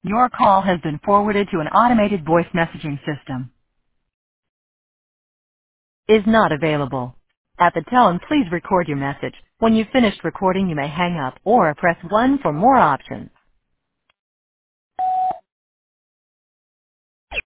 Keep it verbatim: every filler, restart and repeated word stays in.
Your call has been forwarded to an automated voice messaging system. Is not available. At the tone, please record your message. When you've finished recording, you may hang up or press one for more options.